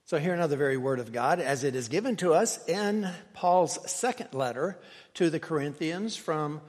So hear now the very word of God as it is given to us in Paul's second letter to the Corinthians from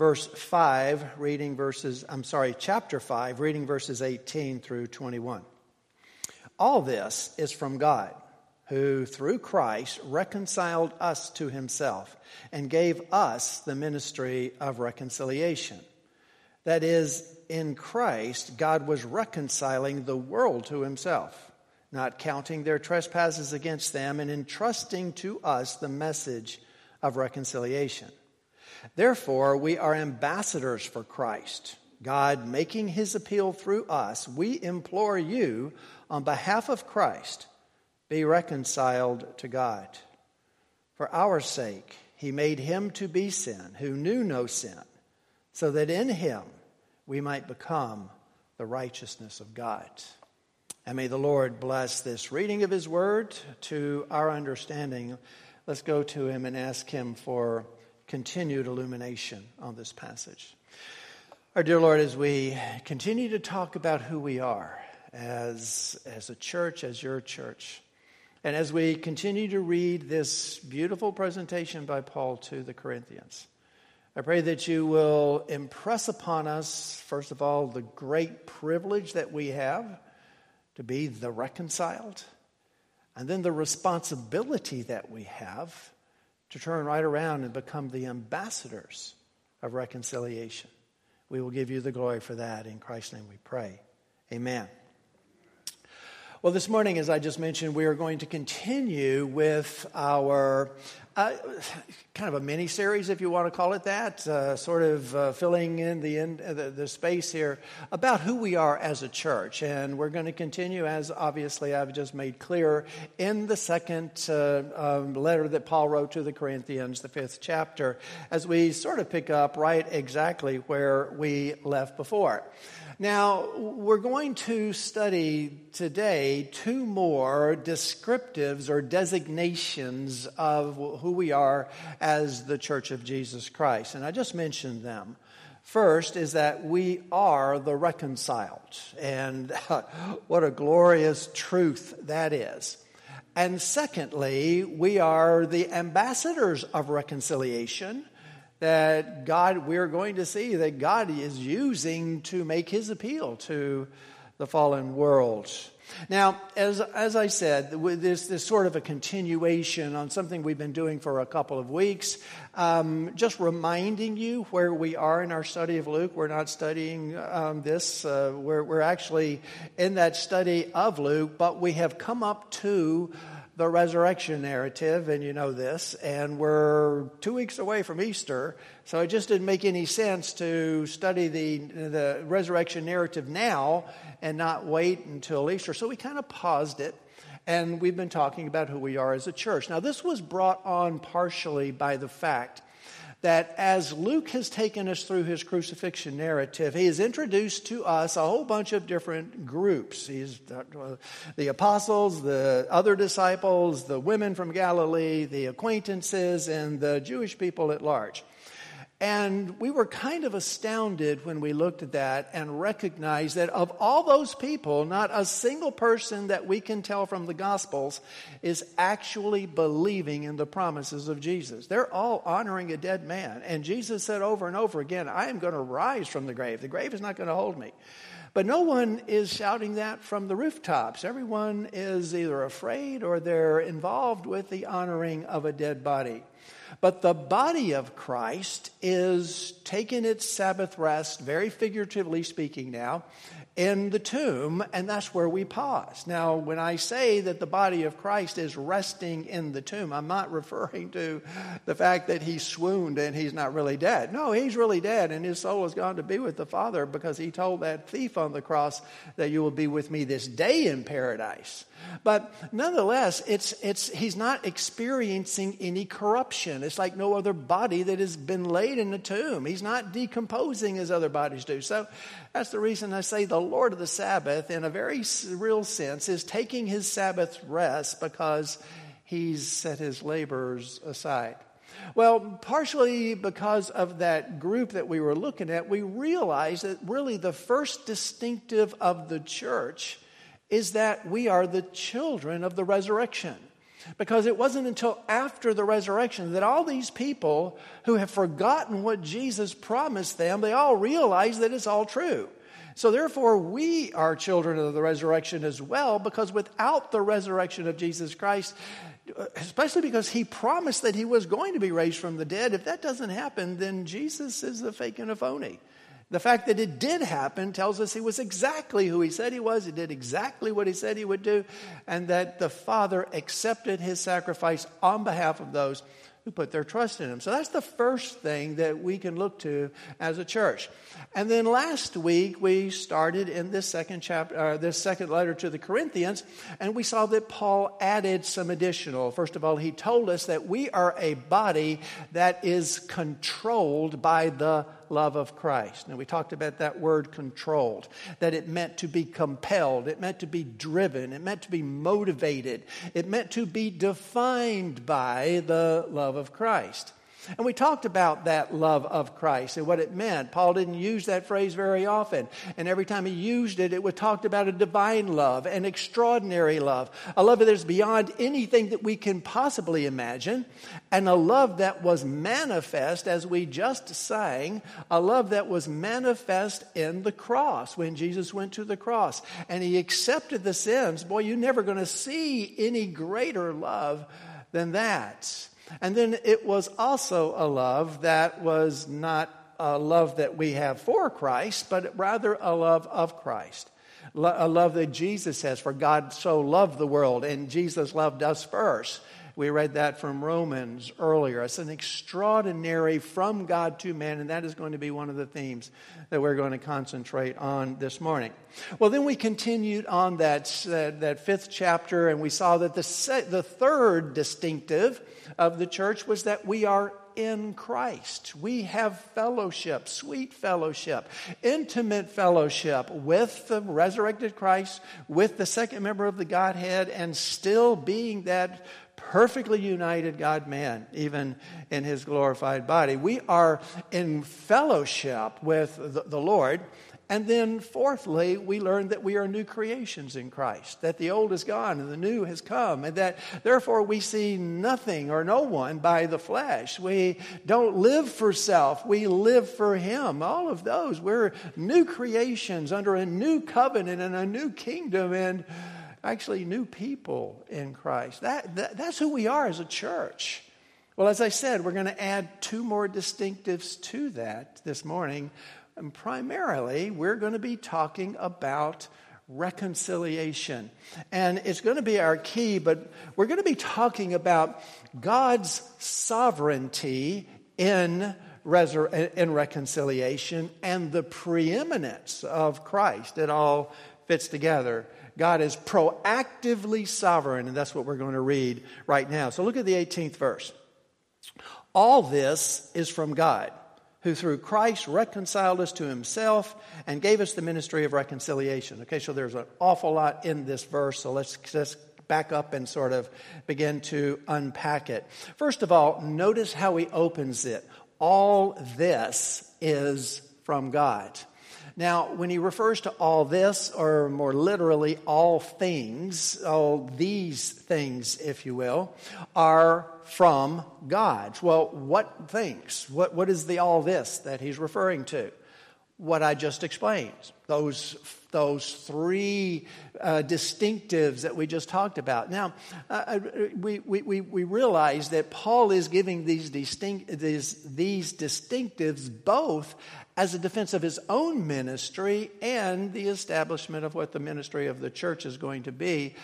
chapter 5, reading verses 18 through 21. All this is from God, who through Christ reconciled us to himself and gave us the ministry of reconciliation. That is, in Christ, God was reconciling the world to himself, not counting their trespasses against them, and entrusting to us the message of reconciliation. Therefore, we are ambassadors for Christ, God making his appeal through us. We implore you, on behalf of Christ, be reconciled to God. For our sake, he made him to be sin, who knew no sin, so that in him we might become the righteousness of God. And may the Lord bless this reading of his word to our understanding. Let's go to him and ask him for continued illumination on this passage. Our dear Lord, as we continue to talk about who we are as a church, as your church, and as we continue to read this beautiful presentation by Paul to the Corinthians, I pray that you will impress upon us, first of all, the great privilege that we have to be the reconciled, and then the responsibility that we have to turn right around and become the ambassadors of reconciliation. We will give you the glory for that. In Christ's name we pray. Amen. Well, this morning, as I just mentioned, we are going to continue with our kind of a mini-series, if you want to call it that, filling in the space here about who we are as a church. And we're going to continue, as obviously I've just made clear, in the second letter that Paul wrote to the Corinthians, the 5th chapter, as we sort of pick up right exactly where we left before. Now, we're going to study today two more descriptives or designations of who we are as the Church of Jesus Christ. And I just mentioned them. First is that we are the reconciled. And what a glorious truth that is. And secondly, we are the ambassadors of reconciliation. That God, we're going to see that God is using to make his appeal to the fallen world. Now, as I said, with this sort of a continuation on something we've been doing for a couple of weeks, just reminding you where we are in our study of Luke. We're not studying this. We're actually in that study of Luke, but we have come up to the resurrection narrative, and you know this, and we're 2 weeks away from Easter, so it just didn't make any sense to study the resurrection narrative now and not wait until Easter. So we kind of paused it, and we've been talking about who we are as a church. Now, this was brought on partially by the fact that as Luke has taken us through his crucifixion narrative, he has introduced to us a whole bunch of different groups. He's the apostles, the other disciples, the women from Galilee, the acquaintances, and the Jewish people at large. And we were kind of astounded when we looked at that and recognized that of all those people, not a single person that we can tell from the Gospels is actually believing in the promises of Jesus. They're all honoring a dead man. And Jesus said over and over again, I am going to rise from the grave. The grave is not going to hold me. But no one is shouting that from the rooftops. Everyone is either afraid or they're involved with the honoring of a dead body. But the body of Christ is taking its Sabbath rest, very figuratively speaking now, in the tomb, and that's where we pause. Now, when I say that the body of Christ is resting in the tomb, I'm not referring to the fact that he swooned and he's not really dead. No, he's really dead, and his soul has gone to be with the Father because he told that thief on the cross that you will be with me this day in paradise. But nonetheless, he's not experiencing any corruption. It's like no other body that has been laid in the tomb. He's not decomposing as other bodies do. So that's the reason I say the Lord of the Sabbath, in a very real sense, is taking his Sabbath rest because he's set his labors aside. Well, partially because of that group that we were looking at, we realized that really the first distinctive of the church is that we are the children of the resurrection. Because it wasn't until after the resurrection that all these people who have forgotten what Jesus promised them, they all realize that it's all true. So therefore, we are children of the resurrection as well, because without the resurrection of Jesus Christ, especially because he promised that he was going to be raised from the dead, if that doesn't happen, then Jesus is a fake and a phony. The fact that it did happen tells us he was exactly who he said he was. He did exactly what he said he would do. And that the Father accepted his sacrifice on behalf of those who put their trust in him. So that's the first thing that we can look to as a church. And then last week we started in this second chapter, this second letter to the Corinthians, and we saw that Paul added some additional. First of all, he told us that we are a body that is controlled by the love of Christ. Now, we talked about that word controlled, that it meant to be compelled, it meant to be driven, it meant to be motivated, it meant to be defined by the love of Christ. And we talked about that love of Christ and what it meant. Paul didn't use that phrase very often. And every time he used it, it was talked about a divine love, an extraordinary love, a love that is beyond anything that we can possibly imagine, and a love that was manifest, as we just sang, a love that was manifest in the cross, when Jesus went to the cross. And he accepted the sins. Boy, you're never going to see any greater love than that. And then it was also a love that was not a love that we have for Christ, but rather a love of Christ. A love that Jesus has, for God so loved the world, and Jesus loved us first. We read that from Romans earlier. It's an extraordinary from God to man, and that is going to be one of the themes that we're going to concentrate on this morning. Well, then we continued on that fifth chapter, and we saw that the third distinctive of the church was that we are in Christ. We have fellowship, sweet fellowship, intimate fellowship with the resurrected Christ, with the second member of the Godhead, and still being that perfectly united God-man, even in his glorified body. We are in fellowship with the Lord. And then fourthly, we learn that we are new creations in Christ, that the old is gone and the new has come, and that therefore we see nothing or no one by the flesh. We don't live for self, we live for him. All of those, we're new creations under a new covenant and a new kingdom, and actually new people in Christ. That's who we are as a church. Well, as I said, we're going to add two more distinctives to that this morning. And primarily, we're going to be talking about reconciliation. And it's going to be our key, but we're going to be talking about God's sovereignty in reconciliation and the preeminence of Christ. It all fits together. God is proactively sovereign, and that's what we're going to read right now. So look at the 18th verse. All this is from God, who through Christ reconciled us to himself and gave us the ministry of reconciliation. Okay, so there's an awful lot in this verse, so let's just back up and sort of begin to unpack it. First of all, notice how he opens it. All this is from God. Now, when he refers to all this, or more literally, all things, all these things, if you will, are from God. Well, what things? What is the all this that he's referring to? What I just explained. Those three distinctives that we just talked about. Now, we realize that Paul is giving these distinctives both as a defense of his own ministry and the establishment of what the ministry of the church is going to be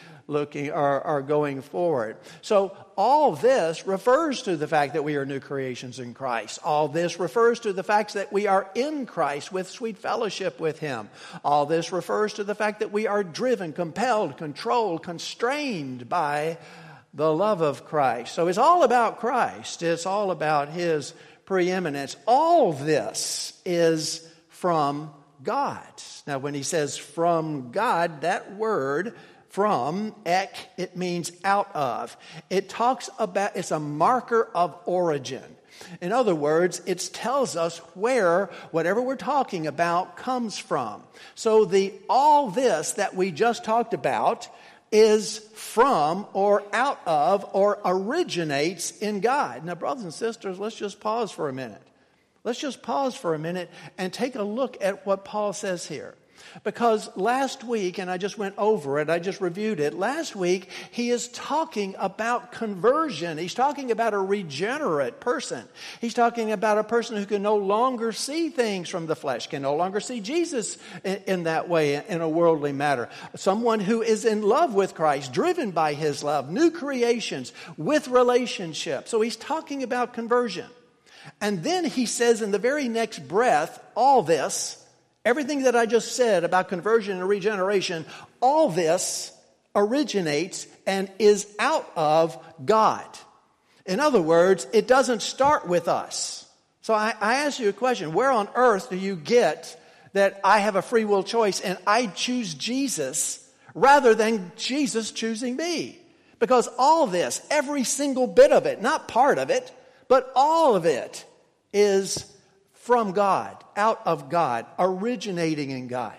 going forward. So all this refers to the fact that we are new creations in Christ. All this refers to the fact that we are in Christ with sweet fellowship with him. All this refers to the fact that we are driven, compelled, controlled, constrained by the love of Christ. So it's all about Christ. It's all about his preeminence. All this is from God. Now, when he says from God, that word from, ek, it means out of. It talks about, it's a marker of origin. In other words, it tells us where whatever we're talking about comes from. So all this that we just talked about is from or out of or originates in God. Now, brothers and sisters, let's just pause for a minute. Let's just pause for a minute and take a look at what Paul says here. Because last week, and I just went over it, I just reviewed it. Last week, he is talking about conversion. He's talking about a regenerate person. He's talking about a person who can no longer see things from the flesh, can no longer see Jesus in that way, in a worldly matter. Someone who is in love with Christ, driven by his love, new creations with relationship. So he's talking about conversion. And then he says in the very next breath, all this, everything that I just said about conversion and regeneration, all this originates and is out of God. In other words, it doesn't start with us. So I ask you a question. Where on earth do you get that I have a free will choice and I choose Jesus rather than Jesus choosing me? Because all this, every single bit of it, not part of it, but all of it is from God, out of God, originating in God.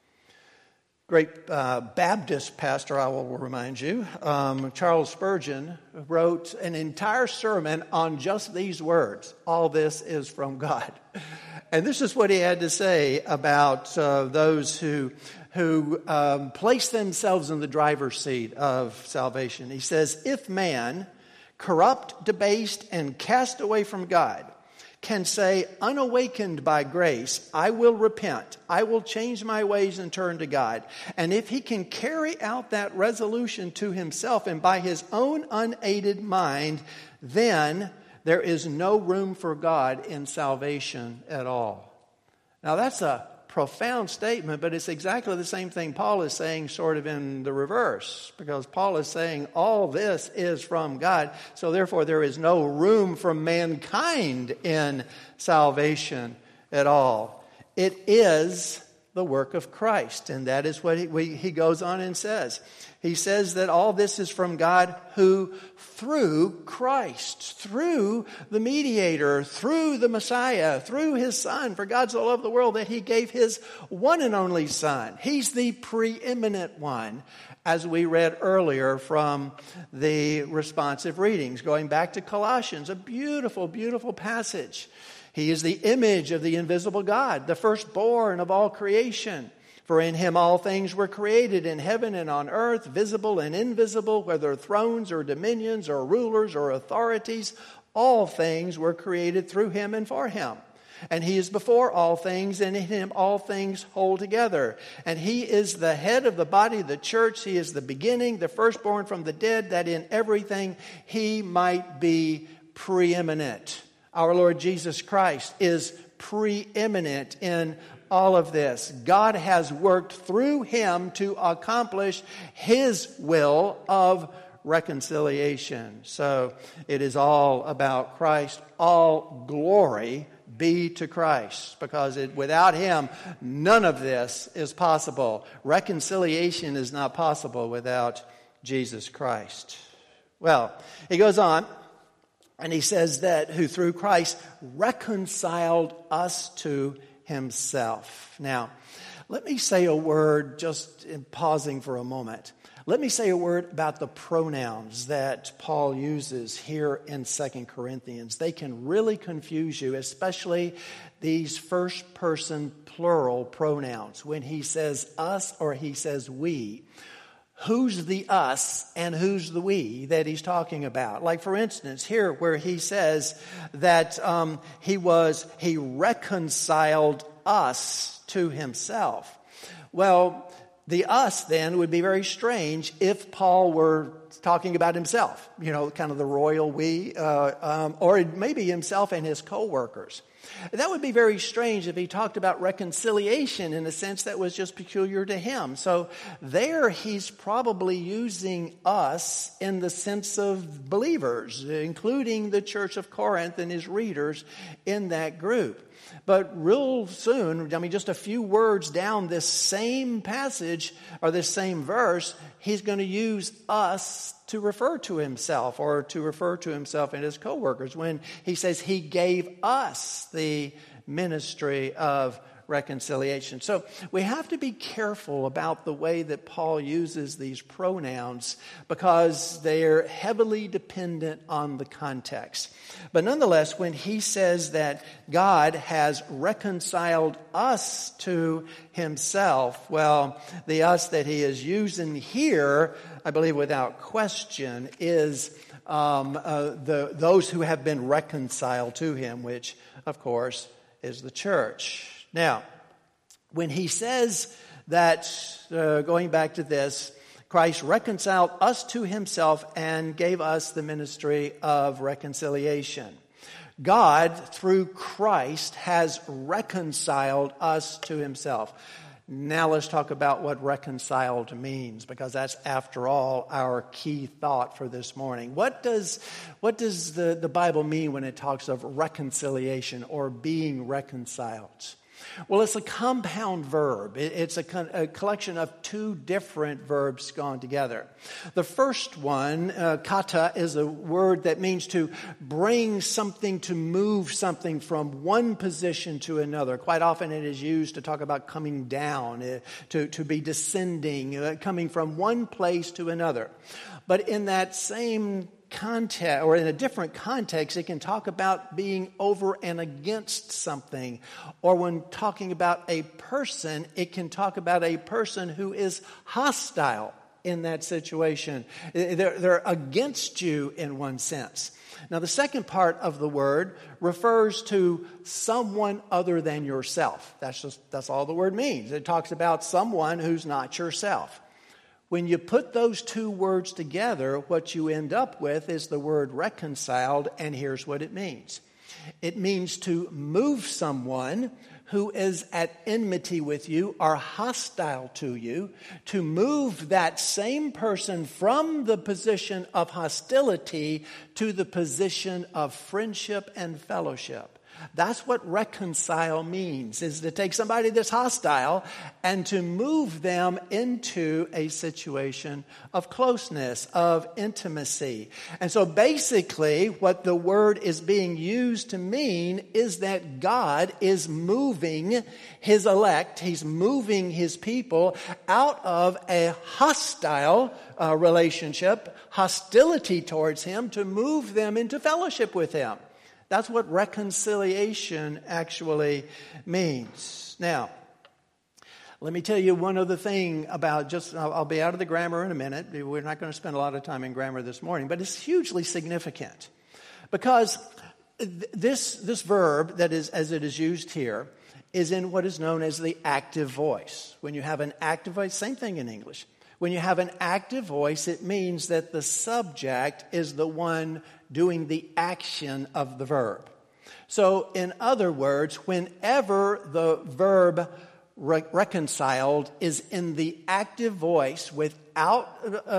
Great Baptist pastor, I will remind you, Charles Spurgeon, wrote an entire sermon on just these words, all this is from God. And this is what he had to say about those who place themselves in the driver's seat of salvation. He says, if man, corrupt, debased, and cast away from God, can say, unawakened by grace, I will repent, I will change my ways and turn to God. And if he can carry out that resolution to himself and by his own unaided mind, then there is no room for God in salvation at all. Now that's a profound statement, but it's exactly the same thing Paul is saying sort of in the reverse, because Paul is saying all this is from God, so therefore there is no room for mankind in salvation at all. It is the work of Christ, and that is what he goes on and says. He says that all this is from God who, through Christ, through the mediator, through the Messiah, through his Son, for God so loved the world that he gave his one and only Son. He's the preeminent one, as we read earlier from the responsive readings. Going back to Colossians, a beautiful, beautiful passage. He is the image of the invisible God, the firstborn of all creation. For in him all things were created in heaven and on earth, visible and invisible, whether thrones or dominions or rulers or authorities. All things were created through him and for him. And he is before all things, and in him all things hold together. And he is the head of the body of the church. He is the beginning, the firstborn from the dead, that in everything he might be preeminent. Our Lord Jesus Christ is preeminent in all of this. God has worked through him to accomplish his will of reconciliation. So it is all about Christ. All glory be to Christ, because without him, none of this is possible. Reconciliation is not possible without Jesus Christ. Well, he goes on, and he says that who through Christ reconciled us to himself. Now, let me say a word, just in pausing for a moment. Let me say a word about the pronouns that Paul uses here in 2 Corinthians. They can really confuse you, especially these first-person plural pronouns. When he says us or he says we, who's the us and who's the we that he's talking about? Like, for instance, here where he says that he reconciled us to himself. Well, the us then would be very strange if Paul were talking about himself, kind of the royal we, or maybe himself and his co-workers. That would be very strange if he talked about reconciliation in a sense that was just peculiar to him. So there he's probably using us in the sense of believers, including the church of Corinth and his readers in that group. But real soon, just a few words down this same passage or this same verse, he's going to use us to refer to himself or to refer to himself and his co-workers when he says he gave us the ministry of reconciliation. So we have to be careful about the way that Paul uses these pronouns because they're heavily dependent on the context. But nonetheless, when he says that God has reconciled us to himself, well, the us that he is using here, I believe without question, is those who have been reconciled to him, which, of course, is the church. Now, when he says that, going back to this, Christ reconciled us to himself and gave us the ministry of reconciliation. God, through Christ, has reconciled us to himself. Now let's talk about what reconciled means, because that's, after all, our key thought for this morning. What does the Bible mean when it talks of reconciliation or being reconciled? Well, it's a compound verb. It's a collection of two different verbs gone together. The first one, kata, is a word that means to bring something, to move something from one position to another. Quite often it is used to talk about coming down, to be descending, coming from one place to another. But in that same context, or in a different context, it can talk about being over and against something. Or when talking about a person, it can talk about a person who is hostile in that situation. They're against you in one sense. Now, the second part of the word refers to someone other than yourself. That's all the word means. It talks about someone who's not yourself. When you put those two words together, what you end up with is the word reconciled, and here's what it means. It means to move someone who is at enmity with you or hostile to you, to move that same person from the position of hostility to the position of friendship and fellowship. That's what reconcile means, is to take somebody that's hostile and to move them into a situation of closeness, of intimacy. And so basically what the word is being used to mean is that God is moving his elect, he's moving his people out of a hostile relationship, hostility towards him, to move them into fellowship with him. That's what reconciliation actually means. Now, let me tell you one other thing about I'll be out of the grammar in a minute. We're not going to spend a lot of time in grammar this morning, but it's hugely significant. Because this verb, that is, as it is used here, is in what is known as the active voice. When you have an active voice, same thing in English. When you have an active voice, it means that the subject is the one doing the action of the verb. So, in other words, whenever the verb reconciled is in the active voice without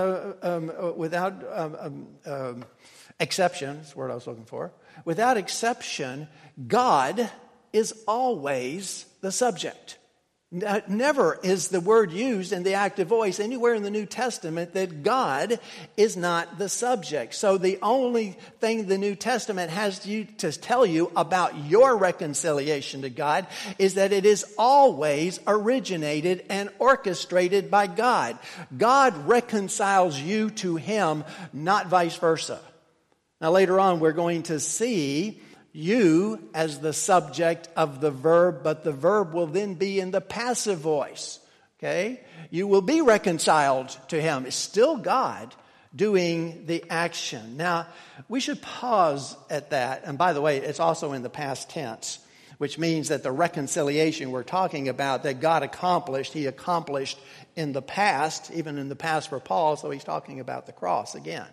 exception, that's the word I was looking for, without exception, God is always the subject. Never is the word used in the active voice anywhere in the New Testament that God is not the subject. So the only thing the New Testament has to tell you about your reconciliation to God is that it is always originated and orchestrated by God. God reconciles you to him, not vice versa. Now later on we're going to see you as the subject of the verb, but the verb will then be in the passive voice. Okay? You will be reconciled to him. It's still God doing the action. Now, we should pause at that. And by the way, it's also in the past tense, which means that the reconciliation we're talking about that God accomplished, he accomplished in the past, even in the past for Paul, so he's talking about the cross again.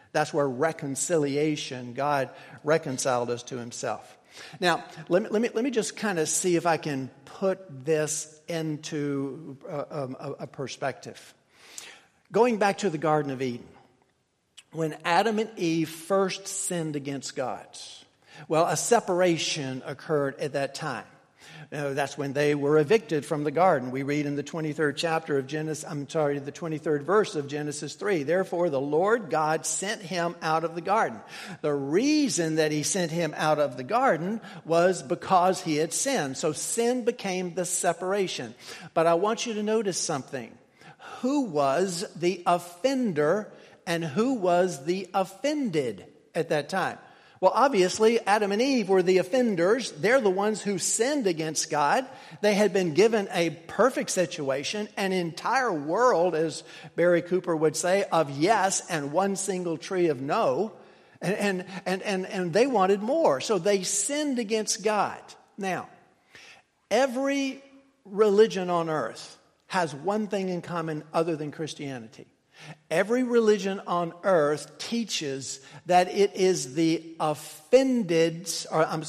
That's where reconciliation, God reconciled us to himself. Now, let me just kind of see if I can put this into a perspective. Going back to the Garden of Eden, when Adam and Eve first sinned against God, well, a separation occurred at that time. That's when they were evicted from the garden. We read in the 23rd chapter of the 23rd verse of Genesis 3. Therefore, the Lord God sent him out of the garden. The reason that he sent him out of the garden was because he had sinned. So sin became the separation. But I want you to notice something. Who was the offender and who was the offended at that time? Well, obviously, Adam and Eve were the offenders. They're the ones who sinned against God. They had been given a perfect situation, an entire world, as Barry Cooper would say, of yes and one single tree of no. And they wanted more. So they sinned against God. Now, every religion on earth has one thing in common other than Christianity. Every religion on earth teaches that it is the offender's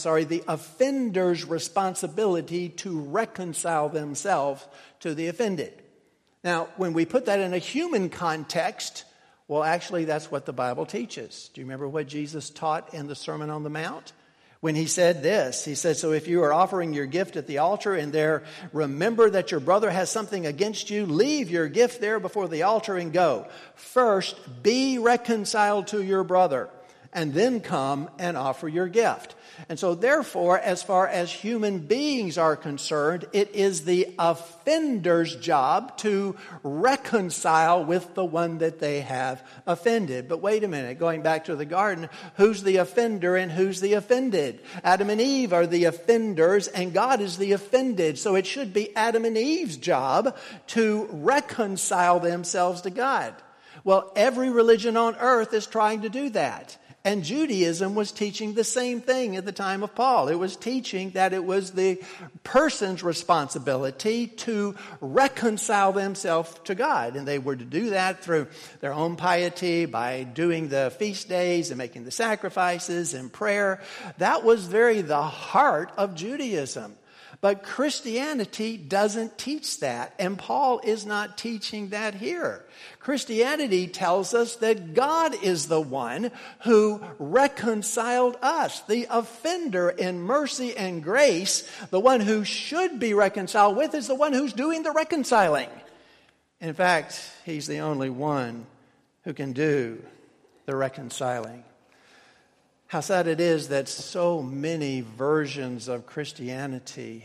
responsibility to reconcile themselves to the offended. Now, when we put that in a human context, well, actually, that's what the Bible teaches. Do you remember what Jesus taught in the Sermon on the Mount? When he said this, he said, so if you are offering your gift at the altar and there remember that your brother has something against you, leave your gift there before the altar and go. First, be reconciled to your brother and then come and offer your gift. And so therefore, as far as human beings are concerned, it is the offender's job to reconcile with the one that they have offended. But wait a minute, going back to the garden, who's the offender and who's the offended? Adam and Eve are the offenders and God is the offended. So it should be Adam and Eve's job to reconcile themselves to God. Well, every religion on earth is trying to do that. And Judaism was teaching the same thing at the time of Paul. It was teaching that it was the person's responsibility to reconcile themselves to God. And they were to do that through their own piety, by doing the feast days and making the sacrifices and prayer. That was the heart of Judaism. But Christianity doesn't teach that, and Paul is not teaching that here. Christianity tells us that God is the one who reconciled us, the offender in mercy and grace. The one who should be reconciled with is the one who's doing the reconciling. In fact, he's the only one who can do the reconciling. How sad it is that so many versions of Christianity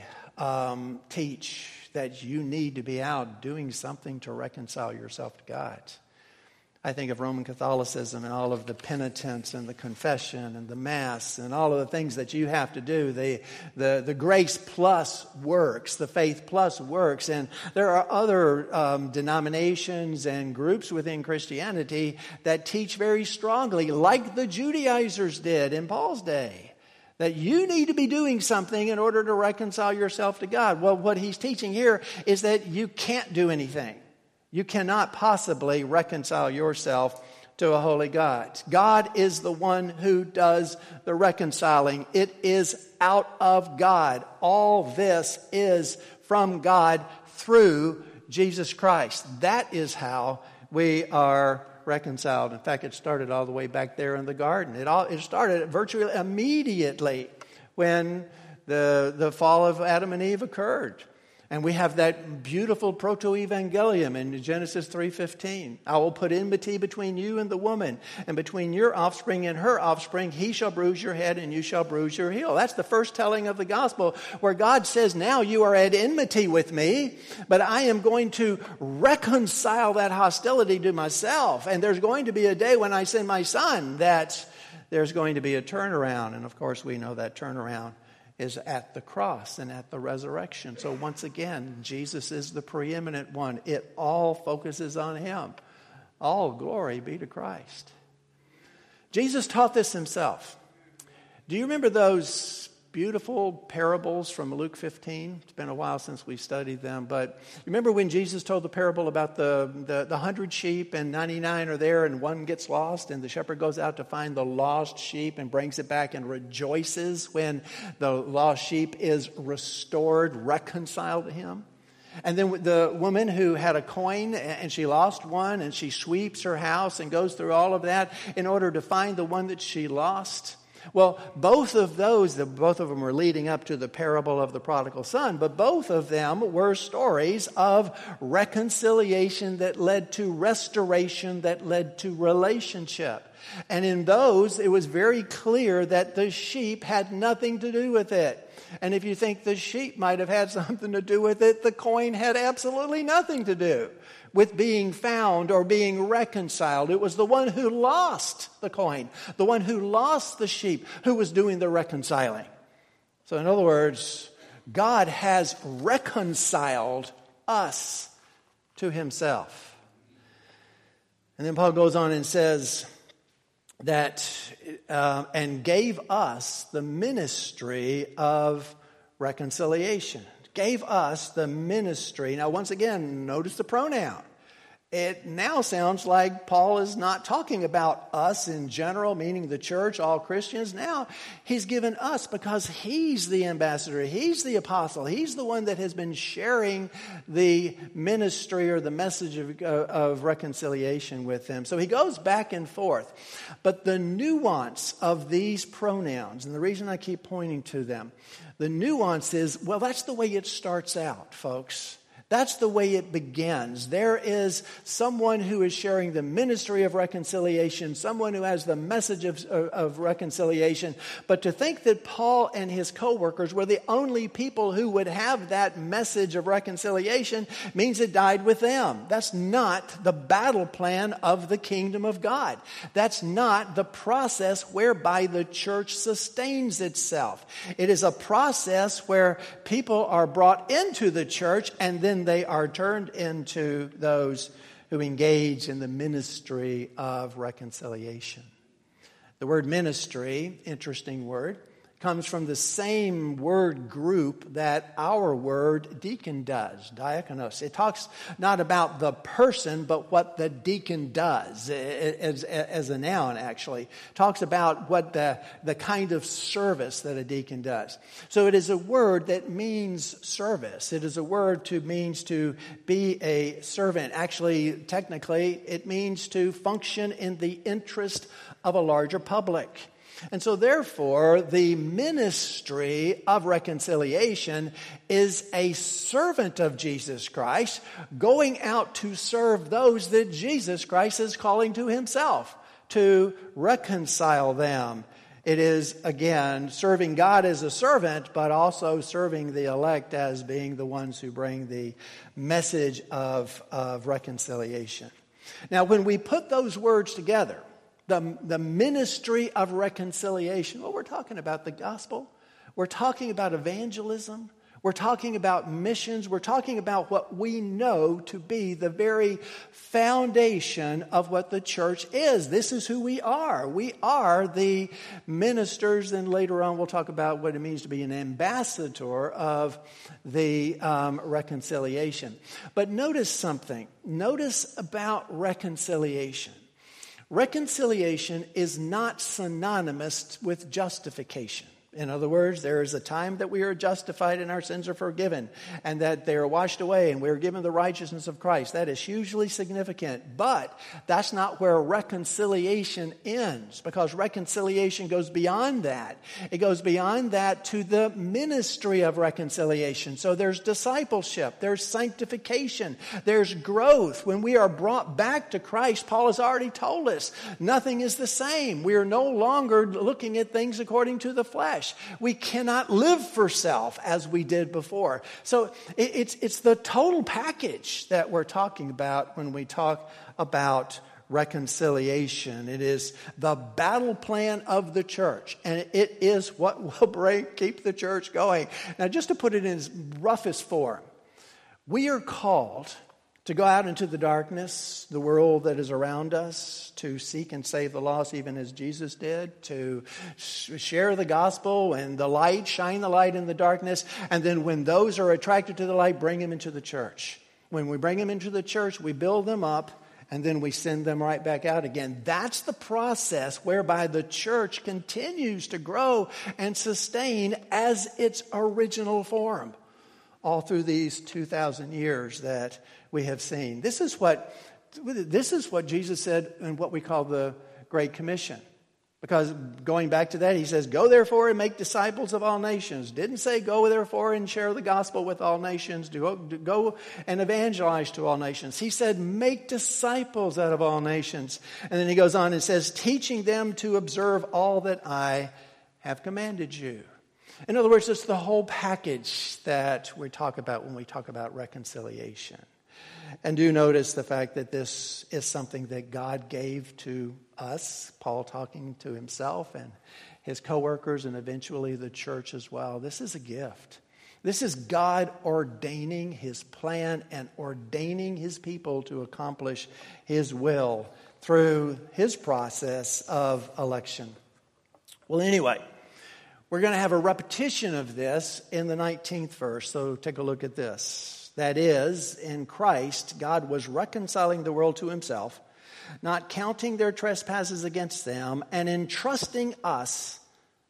teach that you need to be out doing something to reconcile yourself to God. I think of Roman Catholicism and all of the penitence and the confession and the Mass and all of the things that you have to do, the grace plus works, the faith plus works. And there are other denominations and groups within Christianity that teach very strongly, like the Judaizers did in Paul's day, that you need to be doing something in order to reconcile yourself to God. Well, what he's teaching here is that you can't do anything. You cannot possibly reconcile yourself to a holy God. God is the one who does the reconciling. It is out of God. All this is from God through Jesus Christ. That is how we are reconciled. In fact, it started all the way back there in the garden. It started virtually immediately when the fall of Adam and Eve occurred. And we have that beautiful proto-evangelium in Genesis 3:15. I will put enmity between you and the woman, and between your offspring and her offspring. He shall bruise your head and you shall bruise your heel. That's the first telling of the gospel, where God says, now you are at enmity with me, but I am going to reconcile that hostility to myself. And there's going to be a day when I send my son that there's going to be a turnaround. And of course, we know that turnaround is at the cross and at the resurrection. So once again, Jesus is the preeminent one. It all focuses on him. All glory be to Christ. Jesus taught this himself. Do you remember those beautiful parables from Luke 15. It's been a while since we studied them, but remember when Jesus told the parable about the 100 sheep and 99 are there and one gets lost, and the shepherd goes out to find the lost sheep and brings it back and rejoices when the lost sheep is restored, reconciled to him? And then the woman who had a coin and she lost one, and she sweeps her house and goes through all of that in order to find the one that she lost. Well, both of them were leading up to the parable of the prodigal son, but both of them were stories of reconciliation that led to restoration, that led to relationship. And in those, it was very clear that the sheep had nothing to do with it. And if you think the sheep might have had something to do with it, the coin had absolutely nothing to do with being found or being reconciled. It was the one who lost the coin, the one who lost the sheep, who was doing the reconciling. So in other words, God has reconciled us to himself. And then Paul goes on and says that, and gave us the ministry of reconciliation. Gave us the ministry. Now, once again, notice the pronoun. It now sounds like Paul is not talking about us in general, meaning the church, all Christians. Now, he's given us because he's the ambassador. He's the apostle. He's the one that has been sharing the ministry or the message of reconciliation with them. So he goes back and forth. But the nuance of these pronouns, and the reason I keep pointing to them, the nuance is, well, that's the way it starts out, folks. That's the way it begins. There is someone who is sharing the ministry of reconciliation, someone who has the message of reconciliation. But to think that Paul and his co-workers were the only people who would have that message of reconciliation means it died with them. That's not the battle plan of the kingdom of God. That's not the process whereby the church sustains itself. It is a process where people are brought into the church and then they are turned into those who engage in the ministry of reconciliation. The word ministry, interesting word, comes from the same word group that our word deacon does, diakonos. It talks not about the person, but what the deacon does as a noun, actually. It talks about what the kind of service that a deacon does. So it is a word that means service. It is a word means to be a servant. Actually, technically, it means to function in the interest of a larger public. And so therefore, the ministry of reconciliation is a servant of Jesus Christ going out to serve those that Jesus Christ is calling to himself, to reconcile them. It is, again, serving God as a servant, but also serving the elect as being the ones who bring the message of reconciliation. Now, when we put those words together, the ministry of reconciliation. Well, we're talking about the gospel. We're talking about evangelism. We're talking about missions. We're talking about what we know to be the very foundation of what the church is. This is who we are. We are the ministers, and later on we'll talk about what it means to be an ambassador of the reconciliation. But notice something. Notice about reconciliation. Reconciliation is not synonymous with justification. In other words, there is a time that we are justified and our sins are forgiven and that they are washed away and we are given the righteousness of Christ. That is hugely significant. But that's not where reconciliation ends, because reconciliation goes beyond that. It goes beyond that to the ministry of reconciliation. So there's discipleship, there's sanctification, there's growth. When we are brought back to Christ, Paul has already told us nothing is the same. We are no longer looking at things according to the flesh. We cannot live for self as we did before. So it's the total package that we're talking about when we talk about reconciliation. It is the battle plan of the church, and it is what will keep the church going. Now, just to put it in its roughest form, we are called to go out into the darkness, the world that is around us, to seek and save the lost even as Jesus did, to share the gospel and the light, shine the light in the darkness, and then when those are attracted to the light, bring them into the church. When we bring them into the church, we build them up, and then we send them right back out again. That's the process whereby the church continues to grow and sustain as its original form all through these 2,000 years that we have seen. This is what Jesus said in what we call the Great Commission. Because going back to that, he says, go therefore and make disciples of all nations. Didn't say go therefore and share the gospel with all nations. Go and evangelize to all nations. He said, make disciples out of all nations. And then he goes on and says, teaching them to observe all that I have commanded you. In other words, it's the whole package that we talk about when we talk about reconciliation. And do notice the fact that this is something that God gave to us, Paul talking to himself and his co-workers and eventually the church as well. This is a gift. This is God ordaining his plan and ordaining his people to accomplish his will through his process of election. Well, anyway, we're going to have a repetition of this in the 19th verse, so take a look at this. That is, in Christ, God was reconciling the world to himself, not counting their trespasses against them, and entrusting to us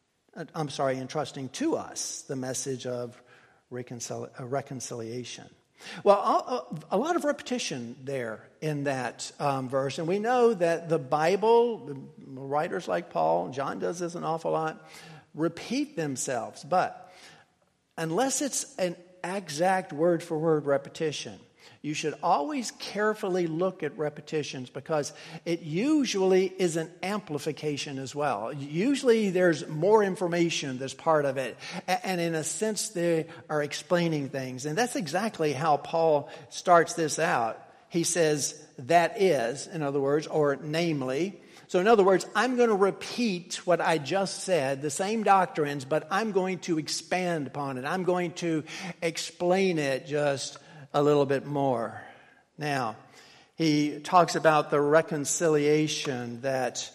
the message of reconciliation. Well, a lot of repetition there in that verse. And we know that the Bible, writers like Paul, John does this an awful lot, repeat themselves. But unless it's an exact word-for-word repetition, you should always carefully look at repetitions because it usually is an amplification as well. Usually there's more information that's part of it. And in a sense, they are explaining things. And that's exactly how Paul starts this out. He says, that is, in other words, or namely. So in other words, I'm going to repeat what I just said, the same doctrines, but I'm going to expand upon it. I'm going to explain it just a little bit more. Now, he talks about the reconciliation that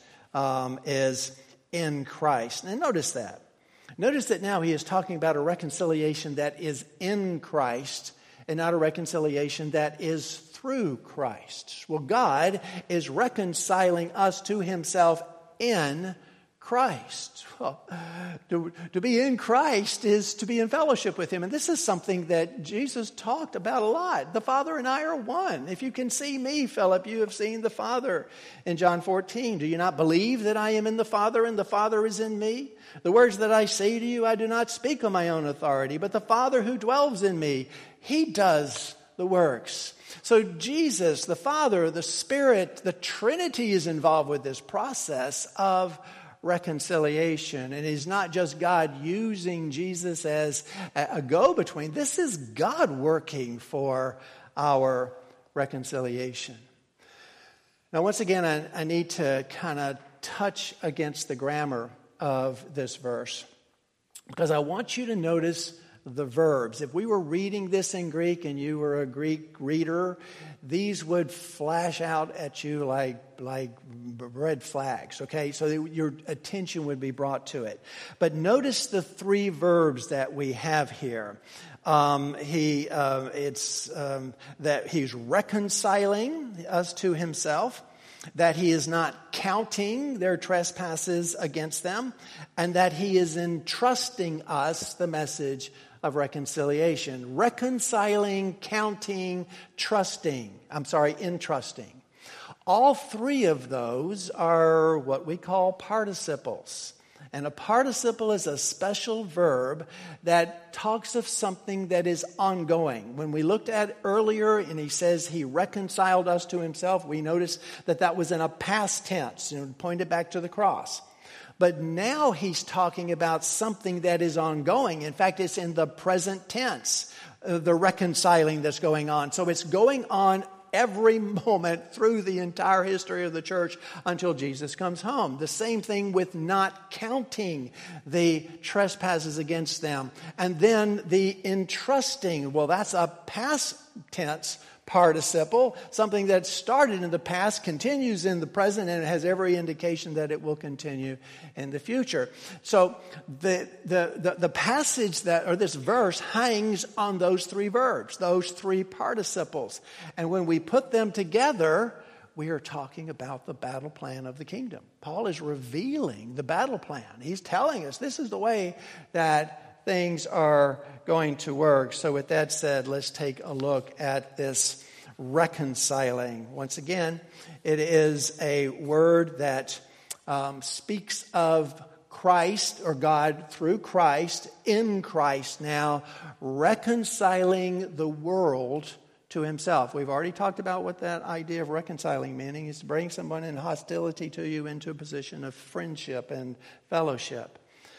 is in Christ. And notice that. Notice that now he is talking about a reconciliation that is in Christ and not a reconciliation that is through Christ. Well, God is reconciling us to himself in Christ. Well, to be in Christ is to be in fellowship with him. And this is something that Jesus talked about a lot. The Father and I are one. If you can see me, Philip, you have seen the Father. In John 14, do you not believe that I am in the Father and the Father is in me? The words that I say to you, I do not speak on my own authority, but the Father who dwells in me, he does the works. So Jesus, the Father, the Spirit, the Trinity is involved with this process of reconciliation. And it's not just God using Jesus as a go-between. This is God working for our reconciliation. Now, once again, I need to kind of touch against the grammar of this verse because I want you to notice the verbs. If we were reading this in Greek and you were a Greek reader, these would flash out at you like red flags, okay? So your attention would be brought to it. But notice the three verbs that we have here. That he's reconciling us to himself, that he is not counting their trespasses against them, and that he is entrusting us the message of reconciliation. Reconciling, counting, entrusting. All three of those are what we call participles. And a participle is a special verb that talks of something that is ongoing. When we looked at earlier and he says he reconciled us to himself, we noticed that that was in a past tense, pointed back to the cross. But now he's talking about something that is ongoing. In fact, it's in the present tense, the reconciling that's going on. So it's going on every moment through the entire history of the church until Jesus comes home. The same thing with not counting the trespasses against them. And then the entrusting, well, that's a past tense participle, something that started in the past, continues in the present, and it has every indication that it will continue in the future. So the passage or this verse hangs on those three verbs, those three participles. And when we put them together, we are talking about the battle plan of the kingdom. Paul is revealing the battle plan. He's telling us this is the way that things are going to work. So with that said, let's take a look at this reconciling. Once again, it is a word that speaks of Christ, or God through Christ, in Christ now, reconciling the world to himself. We've already talked about what that idea of reconciling meaning is: to bring someone in hostility to you into a position of friendship and fellowship.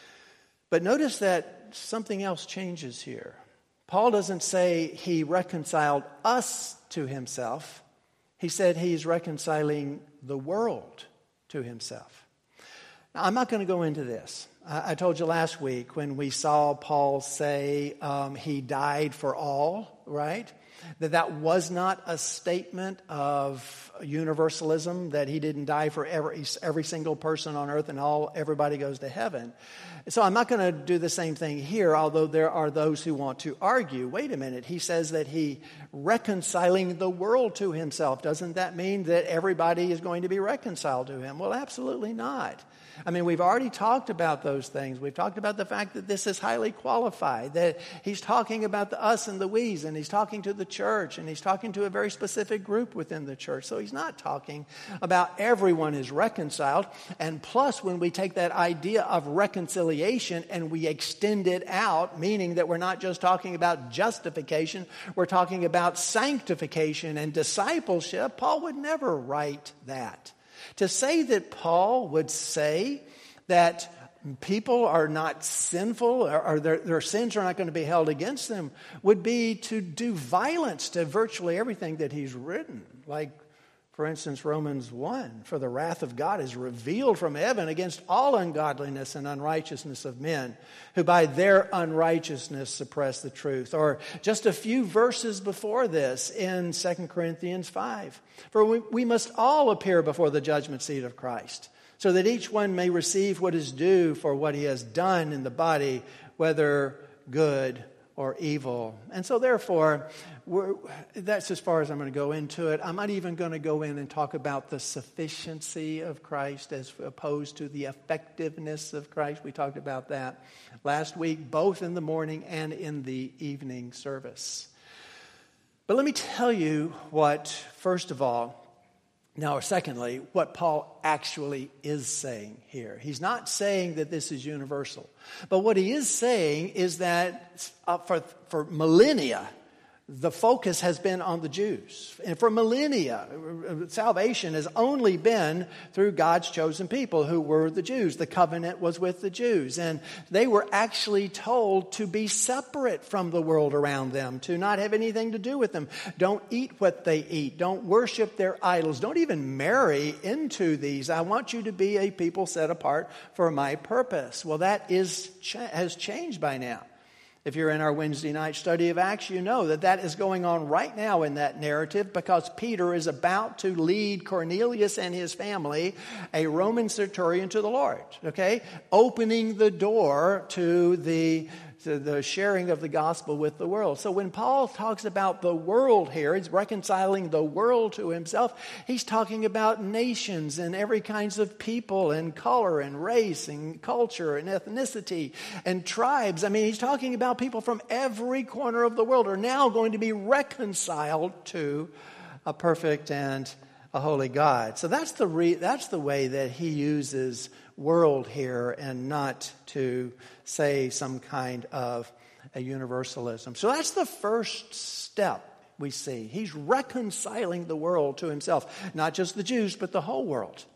But notice that something else changes here. Paul doesn't say he reconciled us to himself. He said he's reconciling the world to himself. Now, I'm not going to go into this. I told you last week when we saw Paul say he died for all, right? That was not a statement of universalism, that he didn't die for every single person on earth and everybody goes to heaven. So I'm not going to do the same thing here, although there are those who want to argue, wait a minute, he says that he reconciling the world to himself. Doesn't that mean that everybody is going to be reconciled to him? Well, absolutely not. I mean, we've already talked about those things. We've talked about the fact that this is highly qualified, that he's talking about the us and the we's, and he's talking to the church, and he's talking to a very specific group within the church. So he's not talking about everyone is reconciled. And plus, when we take that idea of reconciliation and we extend it out, meaning that we're not just talking about justification, we're talking about sanctification and discipleship, Paul would never write that. To say that Paul would say that people are not sinful or their sins are not going to be held against them would be to do violence to virtually everything that he's written. Like, for instance, Romans 1, for the wrath of God is revealed from heaven against all ungodliness and unrighteousness of men, who by their unrighteousness suppress the truth. Or just a few verses before this in 2 Corinthians 5. For we must all appear before the judgment seat of Christ, so that each one may receive what is due for what he has done in the body, whether good or evil. And so therefore, that's as far as I'm going to go into it. I'm not even going to go in and talk about the sufficiency of Christ as opposed to the effectiveness of Christ. We talked about that last week, both in the morning and in the evening service. But let me tell you what, first of all, now, or secondly, what Paul actually is saying here. He's not saying that this is universal. But what he is saying is that for millennia, the focus has been on the Jews. And for millennia, salvation has only been through God's chosen people who were the Jews. The covenant was with the Jews. And they were actually told to be separate from the world around them, to not have anything to do with them. Don't eat what they eat. Don't worship their idols. Don't even marry into these. I want you to be a people set apart for my purpose. Well, that has changed by now. If you're in our Wednesday night study of Acts, you know that is going on right now in that narrative, because Peter is about to lead Cornelius and his family, a Roman centurion, to the Lord, okay? Opening the door to the sharing of the gospel with the world. So when Paul talks about the world here, he's reconciling the world to himself. He's talking about nations and every kinds of people and color and race and culture and ethnicity and tribes. I mean, he's talking about people from every corner of the world are now going to be reconciled to a perfect and a holy God. So that's the way that he uses world here, and not to say some kind of a universalism. So that's the first step we see. He's reconciling the world to himself, not just the Jews, but the whole world.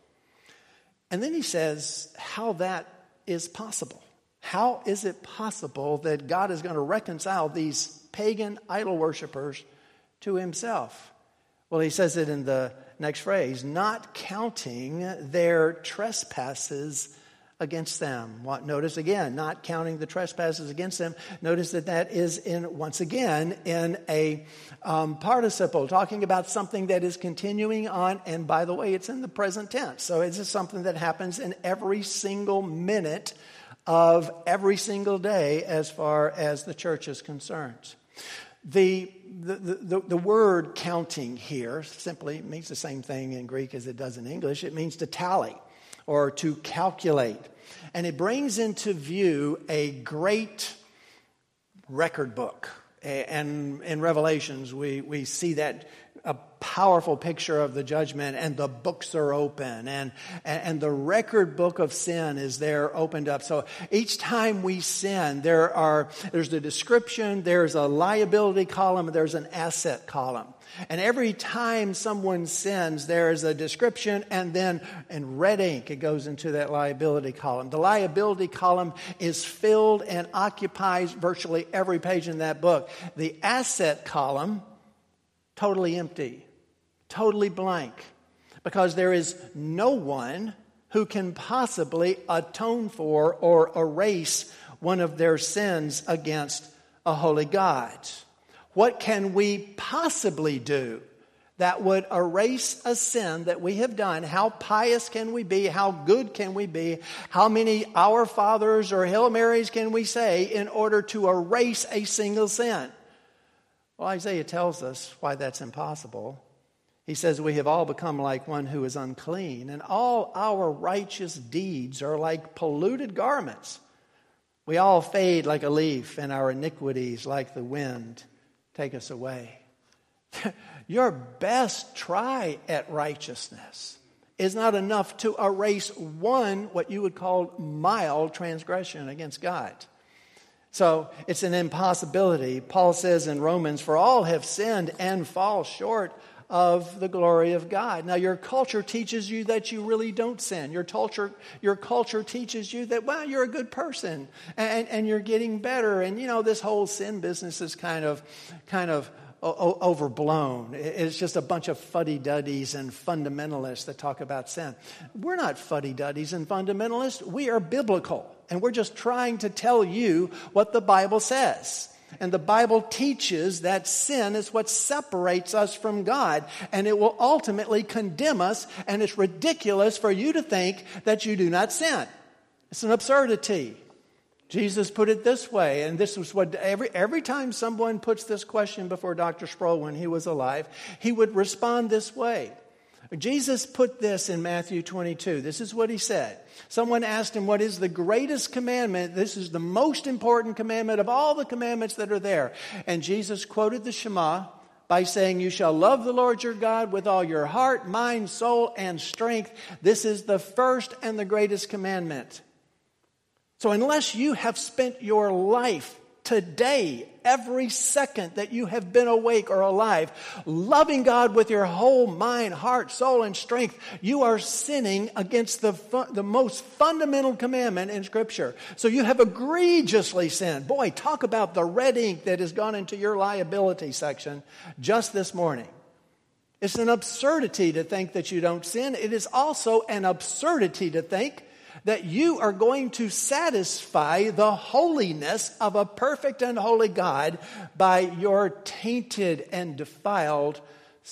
And then he says how that is possible. How is it possible that God is going to reconcile these pagan idol worshipers to himself? Well, he says it in the next phrase, not counting their trespasses against them. Notice again, not counting the trespasses against them. Notice that is once again in a participle, talking about something that is continuing on. And by the way, it's in the present tense. So it's just something that happens in every single minute of every single day as far as the church is concerned. The word counting here simply means the same thing in Greek as it does in English. It means to tally or to calculate. And it brings into view a great record book. And in Revelations, we see that a powerful picture of the judgment, and the books are open, and the record book of sin is there opened up. So each time we sin, there's the description, there's a liability column, there's an asset column. And every time someone sins, there is a description, and then in red ink, it goes into that liability column. The liability column is filled and occupies virtually every page in that book. The asset column, totally empty, totally blank, because there is no one who can possibly atone for or erase one of their sins against a holy God. What can we possibly do that would erase a sin that we have done? How pious can we be? How good can we be? How many Our Fathers or Hail Marys can we say in order to erase a single sin? Well, Isaiah tells us why that's impossible. He says, we have all become like one who is unclean, and all our righteous deeds are like polluted garments. We all fade like a leaf, and our iniquities, like the wind, take us away. Your best try at righteousness is not enough to erase one, what you would call mild transgression against God. So it's an impossibility. Paul says in Romans, for all have sinned and fall short of the glory of God. Now, your culture teaches you that you really don't sin. Your culture teaches you that, well, you're a good person and you're getting better. And, this whole sin business is kind of overblown. It's just a bunch of fuddy-duddies and fundamentalists that talk about sin. We're not fuddy-duddies and fundamentalists. We are biblical. And we're just trying to tell you what the Bible says. And the Bible teaches that sin is what separates us from God, and it will ultimately condemn us, and it's ridiculous for you to think that you do not sin. It's an absurdity. Jesus put it this way, and this was what every time someone puts this question before Dr. Sproul when he was alive, he would respond this way. Jesus put this in Matthew 22. This is what he said. Someone asked him, what is the greatest commandment? This is the most important commandment of all the commandments that are there. And Jesus quoted the Shema by saying, you shall love the Lord your God with all your heart, mind, soul, and strength. This is the first and the greatest commandment. So unless you have spent your life today, every second that you have been awake or alive, loving God with your whole mind, heart, soul, and strength, you are sinning against the most fundamental commandment in Scripture. So you have egregiously sinned. Boy, talk about the red ink that has gone into your liability section just this morning. It's an absurdity to think that you don't sin. It is also an absurdity to think that you are going to satisfy the holiness of a perfect and holy God by your tainted and defiled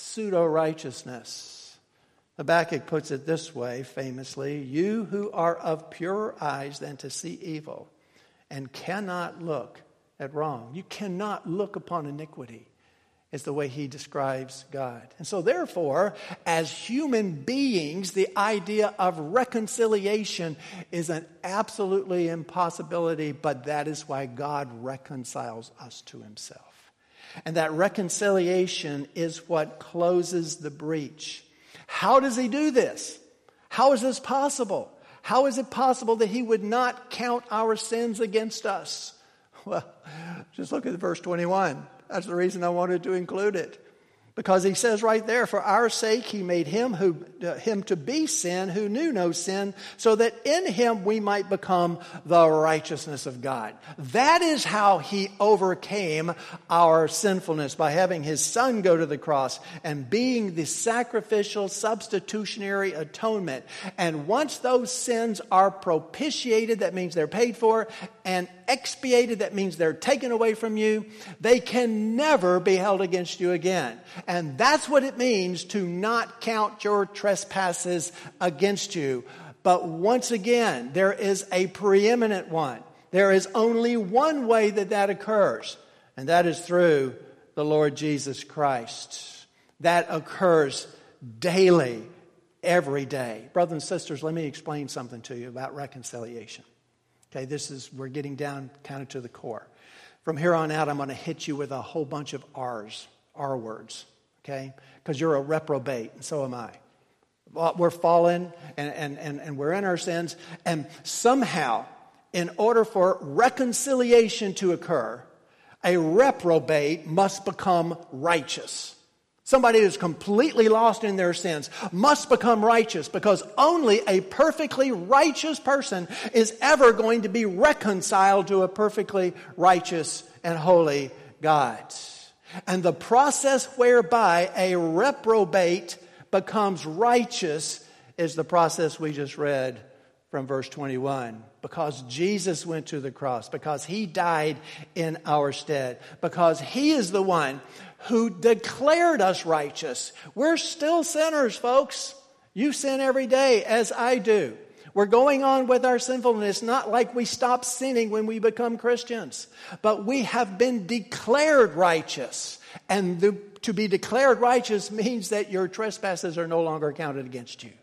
pseudo-righteousness. Habakkuk puts it this way, famously, you who are of purer eyes than to see evil and cannot look at wrong. You cannot look upon iniquity. Is the way he describes God. And so therefore, as human beings, the idea of reconciliation is an absolutely impossibility, but that is why God reconciles us to himself. And that reconciliation is what closes the breach. How does he do this? How is this possible? How is it possible that he would not count our sins against us? Well, just look at verse 21. That's the reason I wanted to include it. Because he says right there, for our sake he made him to be sin who knew no sin, so that in him we might become the righteousness of God. That is how he overcame our sinfulness, by having his son go to the cross and being the sacrificial substitutionary atonement. And once those sins are propitiated, that means they're paid for, and expiated, that means they're taken away from you, they can never be held against you again. And that's what it means to not count your trespasses against you. But once again, there is a preeminent one. There is only one way that occurs, and that is through the Lord Jesus Christ. That occurs daily, every day. Brothers and sisters, let me explain something to you about reconciliation. Okay, we're getting down kind of to the core. From here on out, I'm going to hit you with a whole bunch of R words, okay? Because you're a reprobate, and so am I. We're fallen, and we're in our sins, and somehow, in order for reconciliation to occur, a reprobate must become righteous. Somebody who's completely lost in their sins must become righteous, because only a perfectly righteous person is ever going to be reconciled to a perfectly righteous and holy God. And the process whereby a reprobate becomes righteous is the process we just read from verse 21. Because Jesus went to the cross, because he died in our stead, because he is the one who declared us righteous. We're still sinners, folks. You sin every day, as I do. We're going on with our sinfulness, not like we stop sinning when we become Christians. But we have been declared righteous. And to be declared righteous means that your trespasses are no longer counted against you.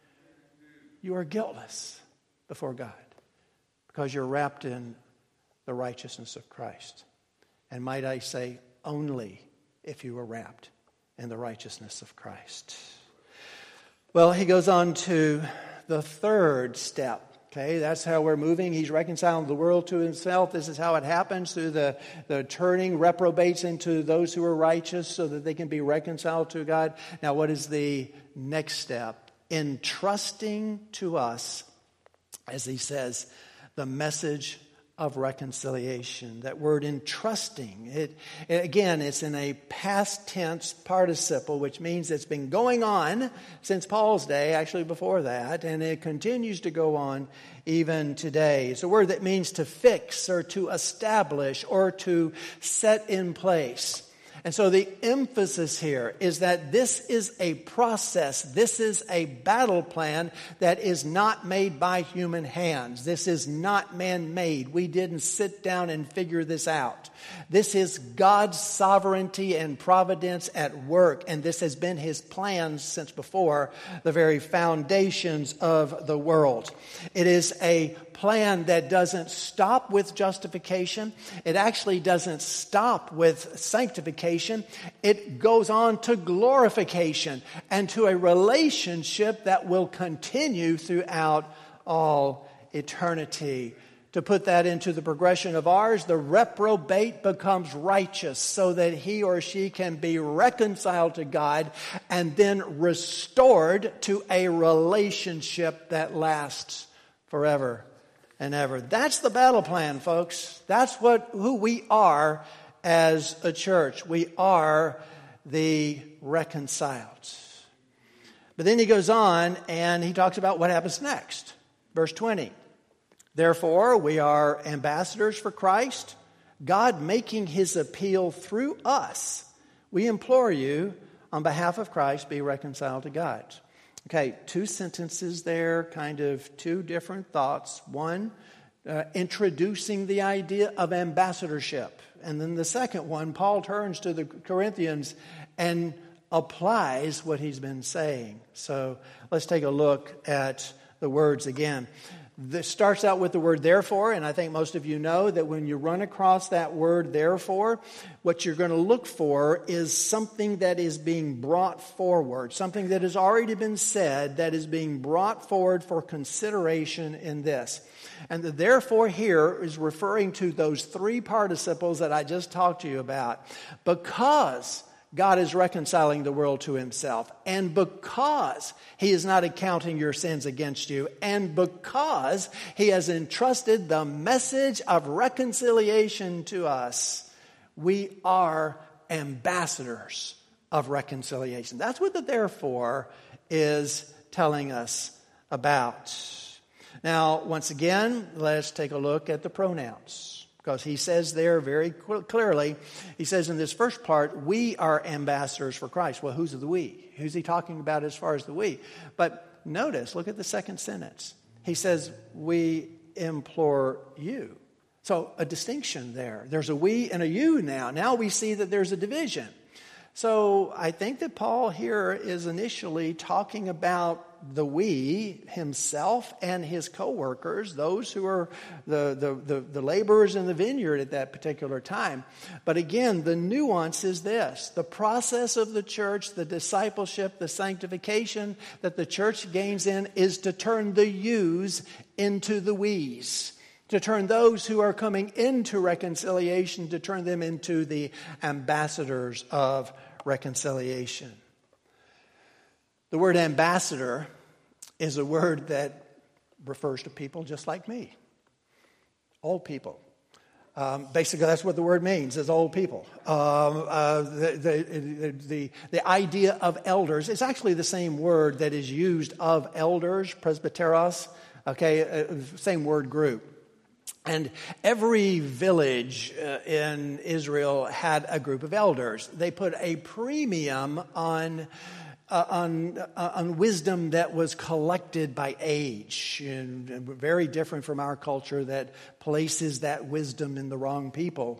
You are guiltless before God, because you're wrapped in the righteousness of Christ. And might I say, only if you were wrapped in the righteousness of Christ. Well, he goes on to the third step. Okay, that's how we're moving. He's reconciling the world to himself. This is how it happens, through the turning reprobates into those who are righteous, so that they can be reconciled to God. Now, what is the next step? Entrusting to us, as he says, the message of reconciliation. That word entrusting, it's in a past tense participle, which means it's been going on since Paul's day, actually before that, and it continues to go on even today. It's a word that means to fix or to establish or to set in place. And so the emphasis here is that this is a process, this is a battle plan that is not made by human hands. This is not man-made. We didn't sit down and figure this out. This is God's sovereignty and providence at work, and this has been his plan since before the very foundations of the world. It is a plan that doesn't stop with justification. It actually doesn't stop with sanctification. It goes on to glorification and to a relationship that will continue throughout all eternity. To put that into the progression of ours, the reprobate becomes righteous so that he or she can be reconciled to God and then restored to a relationship that lasts forever and ever. That's the battle plan, folks. That's who we are as a church. We are the reconciled. But then he goes on and he talks about what happens next. Verse 20. Therefore, we are ambassadors for Christ, God making his appeal through us. We implore you, on behalf of Christ, be reconciled to God. Okay, two sentences there, kind of two different thoughts. One, introducing the idea of ambassadorship. And then the second one, Paul turns to the Corinthians and applies what he's been saying. So let's take a look at the words again. This starts out with the word therefore, and I think most of you know that when you run across that word therefore, what you're going to look for is something that is being brought forward, something that has already been said that is being brought forward for consideration in this. And the therefore here is referring to those three participles that I just talked to you about. Because God is reconciling the world to himself, and because he is not accounting your sins against you, and because he has entrusted the message of reconciliation to us, we are ambassadors of reconciliation. That's what the therefore is telling us about. Now, once again, let's take a look at the pronouns. Because he says there very clearly, he says in this first part, we are ambassadors for Christ. Well, who's the we? Who's he talking about as far as the we? But notice, look at the second sentence. He says, we implore you. So a distinction there. There's a we and a you now. Now we see that there's a division. So I think that Paul here is initially talking about the we, himself and his co-workers, those who are the laborers in the vineyard at that particular time. But again, the nuance is this. The process of the church, the discipleship, the sanctification that the church gains in is to turn the yous into the we's. To turn those who are coming into reconciliation, to turn them into the ambassadors of reconciliation. The word ambassador is a word that refers to people just like me. Old people. Basically, that's what the word means, is old people. The idea of elders is actually the same word that is used of elders, presbyteros, same word group. And every village in Israel had a group of elders. They put a premium on wisdom that was collected by age, and very different from our culture that places that wisdom in the wrong people,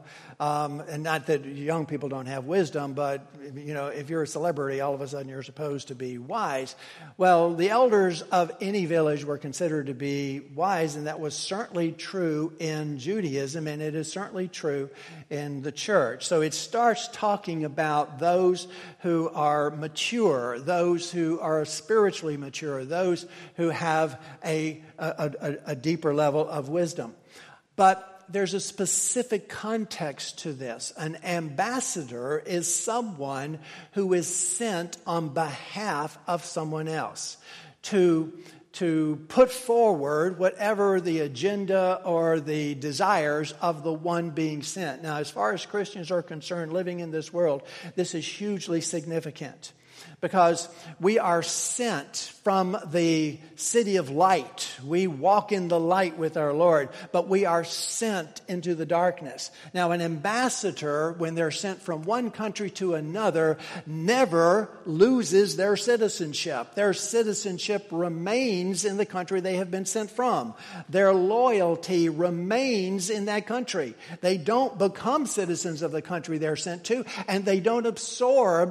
and not that young people don't have wisdom, but if you're a celebrity, all of a sudden you're supposed to be wise. Well, the elders of any village were considered to be wise, and that was certainly true in Judaism, and it is certainly true in the church. So it starts talking about those who are mature, those who are spiritually mature, those who have a deeper level of wisdom. But there's a specific context to this. An ambassador is someone who is sent on behalf of someone else to put forward whatever the agenda or the desires of the one being sent. Now, as far as Christians are concerned, living in this world, this is hugely significant. Because we are sent from the city of light. We walk in the light with our Lord, but we are sent into the darkness. Now, an ambassador, when they're sent from one country to another, never loses their citizenship. Their citizenship remains in the country they have been sent from. Their loyalty remains in that country. They don't become citizens of the country they're sent to, and they don't absorb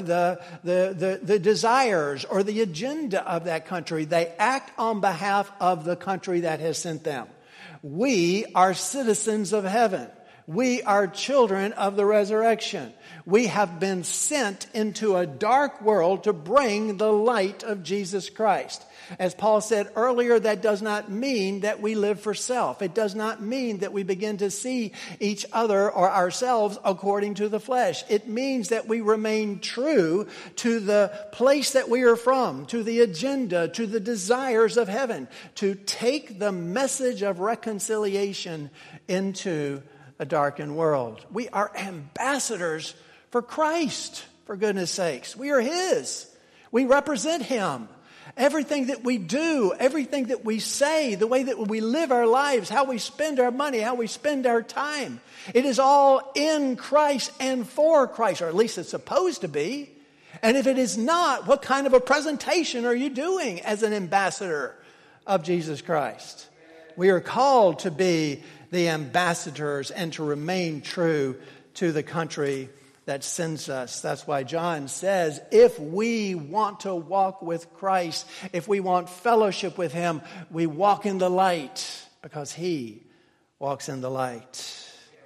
the desires or the agenda of that country. They act on behalf of the country that has sent them. We are citizens of heaven. We are children of the resurrection. We have been sent into a dark world to bring the light of Jesus Christ. As Paul said earlier, that does not mean that we live for self. It does not mean that we begin to see each other or ourselves according to the flesh. It means that we remain true to the place that we are from, to the agenda, to the desires of heaven, to take the message of reconciliation into a darkened world. We are ambassadors for Christ, for goodness sakes. We are His. We represent Him. Everything that we do, everything that we say, the way that we live our lives, how we spend our money, how we spend our time, it is all in Christ and for Christ, or at least it's supposed to be. And if it is not, what kind of a presentation are you doing as an ambassador of Jesus Christ? We are called to be the ambassadors and to remain true to the country that sends us. That's why John says, if we want to walk with Christ, if we want fellowship with Him, we walk in the light because He walks in the light.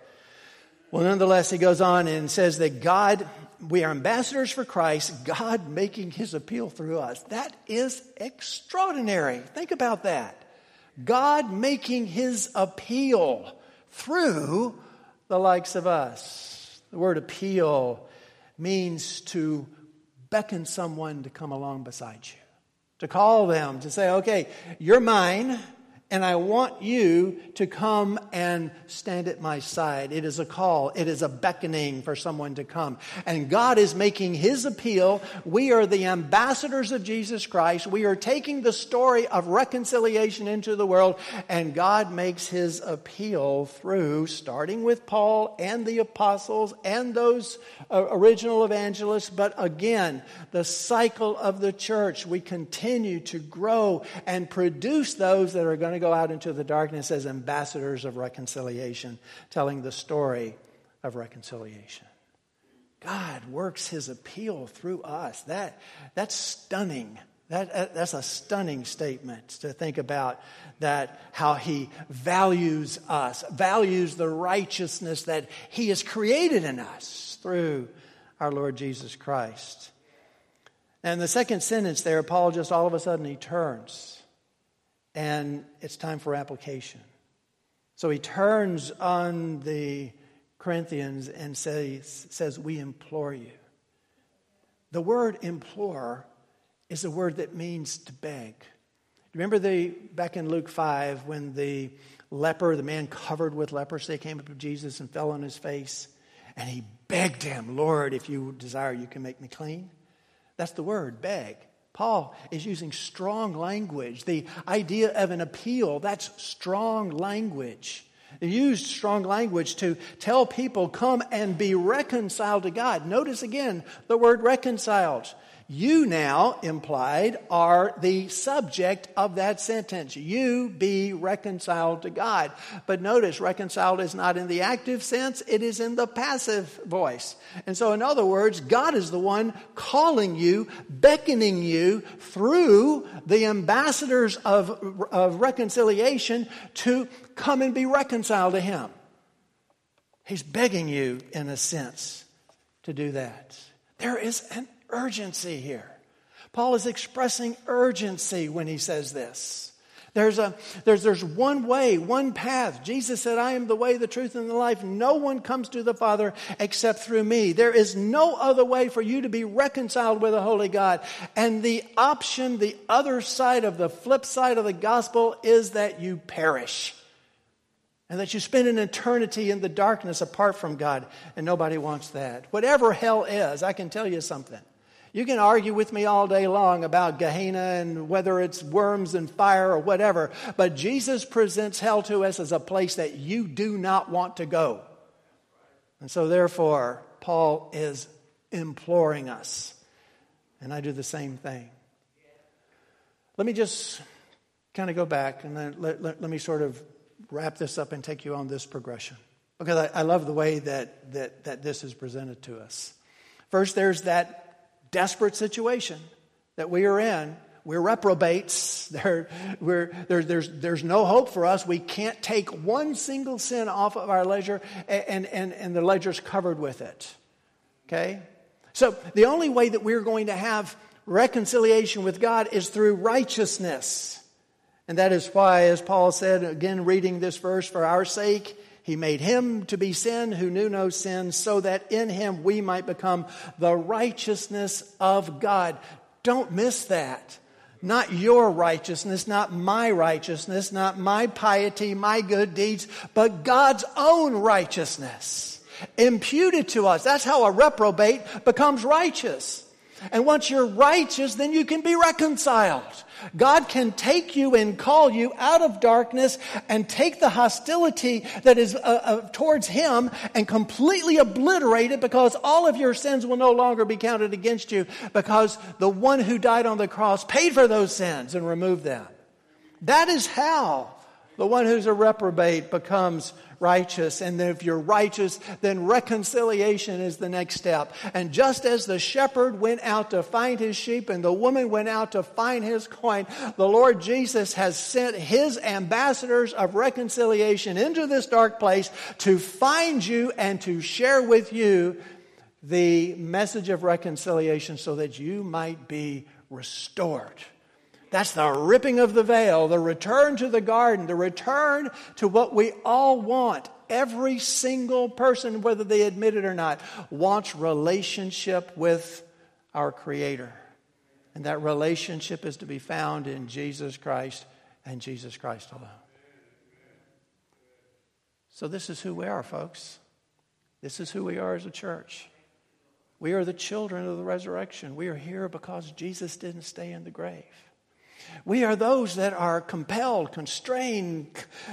Well, nonetheless, he goes on and says that God, we are ambassadors for Christ, God making His appeal through us. That is extraordinary. Think about that. God making His appeal through the likes of us. The word appeal means to beckon someone to come along beside you. To call them, to say, okay, you're mine, and I want you to come and stand at my side. It is a call. It is a beckoning for someone to come. And God is making His appeal. We are the ambassadors of Jesus Christ. We are taking the story of reconciliation into the world. And God makes His appeal through, starting with Paul and the apostles and those original evangelists. But again, the cycle of the church. We continue to grow and produce those that are going to go out into the darkness as ambassadors of reconciliation, telling the story of reconciliation. God works His appeal through us. That's stunning. That's a stunning statement to think about, that how He values us, values the righteousness that He has created in us through our Lord Jesus Christ. And the second sentence there, Paul just all of a sudden he turns. And it's time for application. So he turns on the Corinthians and says, we implore you. The word implore is a word that means to beg. Remember back in Luke 5 when the leper, the man covered with leprosy, came up to Jesus and fell on his face. And he begged him, Lord, if you desire, you can make me clean. That's the word, beg. Paul is using strong language. The idea of an appeal, that's strong language. They used strong language to tell people, come and be reconciled to God. Notice again the word reconciled. You now, implied, are the subject of that sentence. You be reconciled to God. But notice, reconciled is not in the active sense, it is in the passive voice. And so, in other words, God is the one calling you, beckoning you through the ambassadors of reconciliation to come and be reconciled to Him. He's begging you, in a sense, to do that. There is an urgency here. Paul is expressing urgency when he says this. There's one way, one path. Jesus said, I am the way, the truth, and the life. No one comes to the Father except through me. There is no other way for you to be reconciled with a holy God. And the option, the other side of the flip side of the gospel is that you perish. And that you spend an eternity in the darkness apart from God. And nobody wants that. Whatever hell is, I can tell you something. You can argue with me all day long about Gehenna and whether it's worms and fire or whatever. But Jesus presents hell to us as a place that you do not want to go. And so therefore, Paul is imploring us. And I do the same thing. Let me just kind of go back and then let me sort of wrap this up and take you on this progression. Because I love the way that this is presented to us. First, there's that desperate situation that we are in. We're reprobates. There's no hope for us. We can't take one single sin off of our ledger, and the ledger's covered with it. Okay? So the only way that we're going to have reconciliation with God is through righteousness. And that is why, as Paul said, again reading this verse, for our sake, He made Him to be sin who knew no sin, so that in Him we might become the righteousness of God. Don't miss that. Not your righteousness, not my righteousness, not my piety, my good deeds, but God's own righteousness imputed to us. That's how a reprobate becomes righteous. And once you're righteous, then you can be reconciled. God can take you and call you out of darkness and take the hostility that is towards Him and completely obliterate it, because all of your sins will no longer be counted against you, because the one who died on the cross paid for those sins and removed them. That is how the one who's a reprobate becomes righteous. And if you're righteous, then reconciliation is the next step. And just as the shepherd went out to find his sheep and the woman went out to find his coin, the Lord Jesus has sent His ambassadors of reconciliation into this dark place to find you and to share with you the message of reconciliation so that you might be restored. That's the ripping of the veil, the return to the garden, the return to what we all want Every single person, whether they admit it or not, wants relationship with our Creator. And that relationship is to be found in Jesus Christ and Jesus Christ alone. So this is who we are, folks. This is who we are as a church. We are the children of the resurrection. We are here because Jesus didn't stay in the grave. We are those that are compelled, constrained,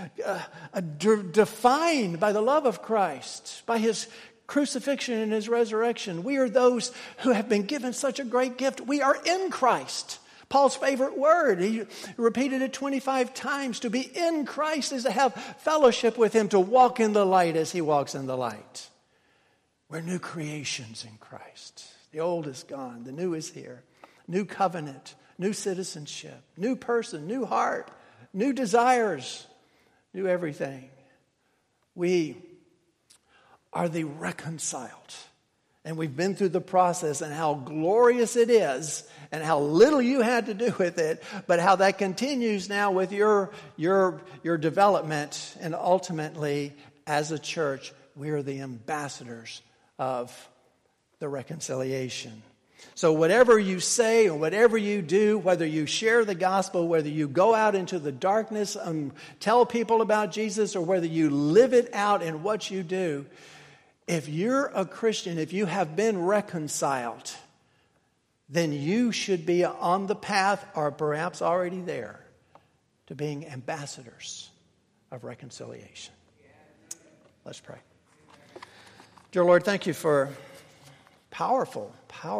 defined by the love of Christ, by His crucifixion and His resurrection. We are those who have been given such a great gift. We are in Christ. Paul's favorite word, he repeated it 25 times. To be in Christ is to have fellowship with Him, to walk in the light as He walks in the light. We're new creations in Christ. The old is gone. The new is here. New covenant, new citizenship, new person, new heart, new desires, new everything. We are the reconciled. And we've been through the process, and how glorious it is and how little you had to do with it, but how that continues now with your development. And ultimately, as a church, we are the ambassadors of the reconciliation. So whatever you say and whatever you do, whether you share the gospel, whether you go out into the darkness and tell people about Jesus, or whether you live it out in what you do, if you're a Christian, if you have been reconciled, then you should be on the path, or perhaps already there, to being ambassadors of reconciliation. Let's pray. Dear Lord, thank you for powerful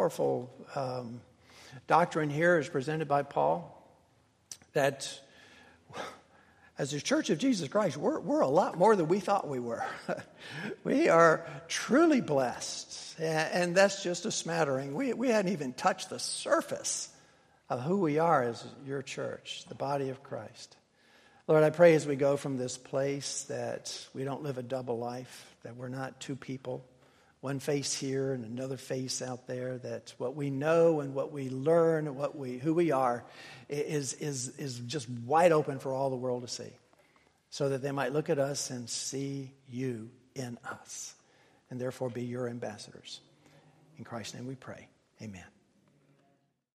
doctrine here as presented by Paul, that as a church of Jesus Christ, we're a lot more than we thought we were. We are truly blessed, and that's just a smattering. We hadn't even touched the surface of who we are as your church, the body of Christ. Lord, I pray as we go from this place that we don't live a double life, that we're not two people, one face here and another face out there, that what we know and what we learn and who we are is just wide open for all the world to see, so that they might look at us and see you in us, and therefore be your ambassadors. In Christ's name we pray. Amen.